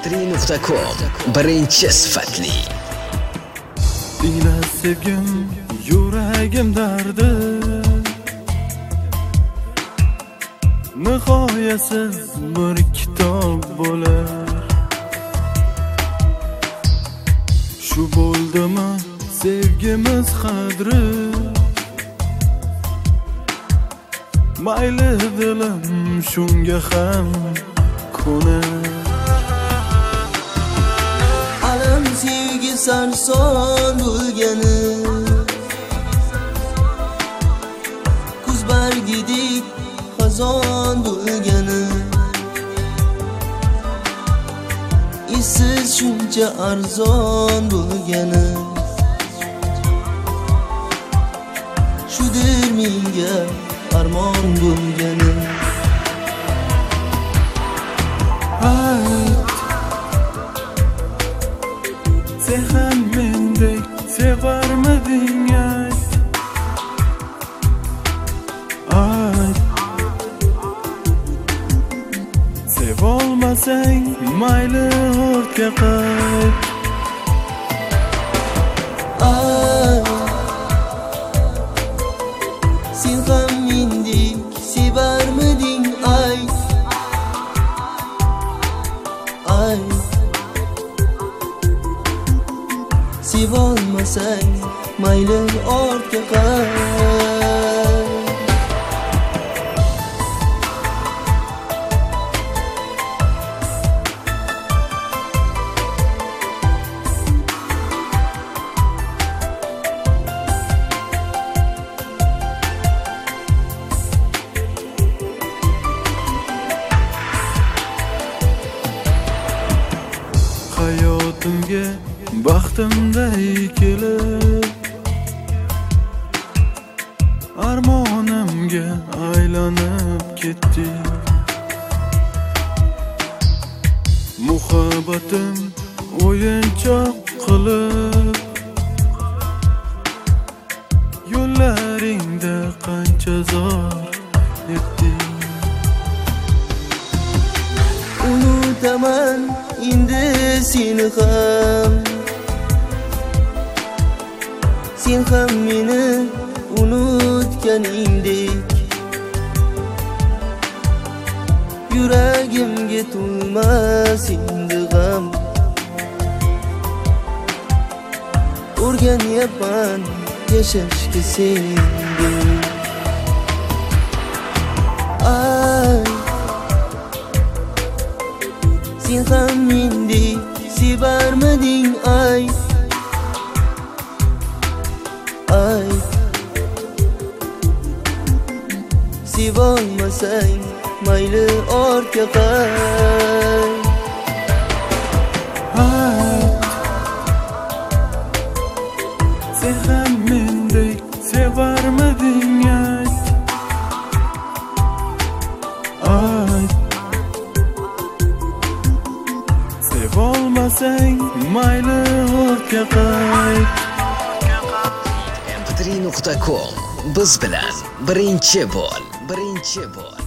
mp3.com birinchi sifatli. Ila sevgim yuragim dardi, nihoyasiz bir kitob bo'lar. Shu bo'ldimi sevgimiz qadri, mayli dilim shunga ham ko'nar. Alam sevgi sarson bo'lgani, kuz bargidek xazon bo'lgani, isiz shuncha arzon bo'lgani, shudir menga armon bo'lgani. Sen ham mendek sevarmiding ayt, ayt. Sevolmasang mayli ortga qayt, ayt. Sen ham mendek sevarmiding ayt, ayt. Sevolmasang mayli ortga qayt. hayotimga baxtimday kelib, armonimga aylanib ketdi. Muhabbatim o'yinchoq qilib, yo'llaringda qancha zor etdi. Unutaman endi seni ham, sen ham meni unutganingdek. Yuragimga to'lmas endi g'am, o'rganyapman yashashga sendek. Ay, sen ham mendek sevarmiding ay, ay. Sevolmasang mayli ortga qayt, ayt. Sen ham mendek sevarmiding ayt, ayt. Sevolmasang mayli ortga qayt. mp3.com biz bilan birinchi bo'l.